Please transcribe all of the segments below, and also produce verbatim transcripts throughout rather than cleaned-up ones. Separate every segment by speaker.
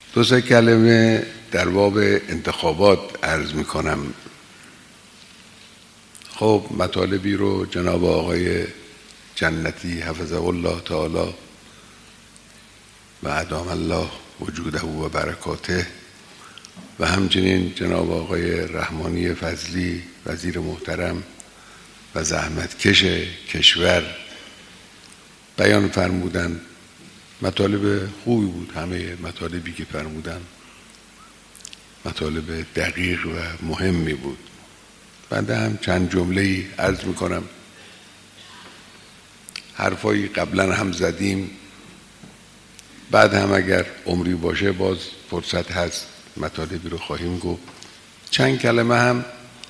Speaker 1: دو سه کلمه در باب انتخابات عرض می کنم. خب مطالبی رو جناب آقای جنتی حفظه الله تعالی و ادام الله وجوده و برکاته و همچنین جناب آقای رحمانی فضلی وزیر محترم و زحمتکش کشور بیان فرمودند. مطالب خوبی بود، همه مطالبی که فرمودن مطالب دقیق و مهمی بود. بنده هم چند جمله‌ای عرض میکنم. حرفایی قبلا هم زدیم، بعد هم اگر عمری باشه باز فرصت هست مطالبی رو خواهیم گفت. چند کلمه هم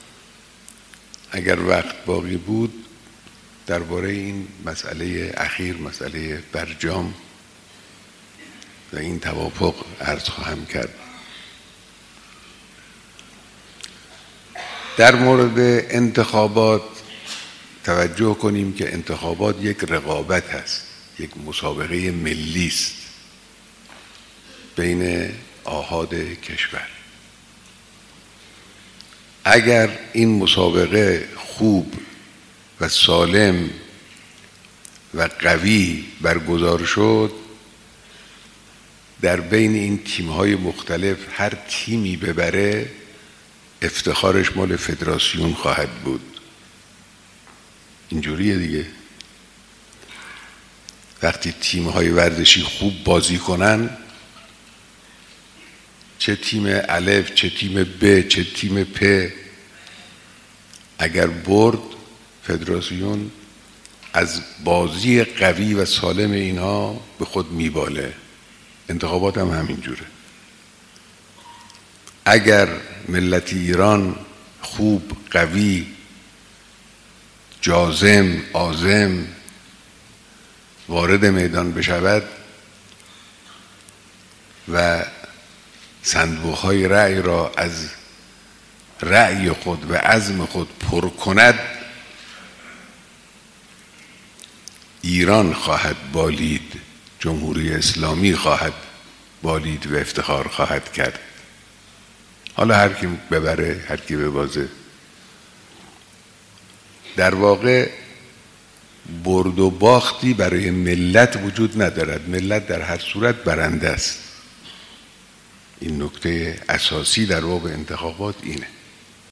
Speaker 1: اگر وقت باقی بود درباره این مسئله اخیر، مسئله برجام و این توافق عرض خواهم کرد. در مورد انتخابات توجه کنیم که انتخابات یک رقابت هست، یک مسابقه ملی است بین آحاد کشور. اگر این مسابقه خوب و سالم و قوی برگزار شد، در بین این تیم‌های مختلف هر تیمی ببره افتخارش مال فدراسیون خواهد بود. اینجوریه دیگه. وقتی تیم‌های ورزشی خوب بازی کنن، چه تیم الف، چه تیم ب، چه تیم پ، اگر برد فدراسیون از بازی قوی و سالم اینها به خود میباله. انتخابات هم همینجوره. اگر ملت ایران خوب، قوی، جازم، عازم وارد میدان بشود و صندوق‌های رأی را از رأی خود و عزم خود پر کند، ایران خواهد بالید، جمهوری اسلامی خواهد بالید و افتخار خواهد کرد. حالا هر کی ببره، هر کی ببازه. در واقع برد و باختی برای ملت وجود ندارد. ملت در هر صورت برنده است. این نکته اساسی در باب انتخابات اینه.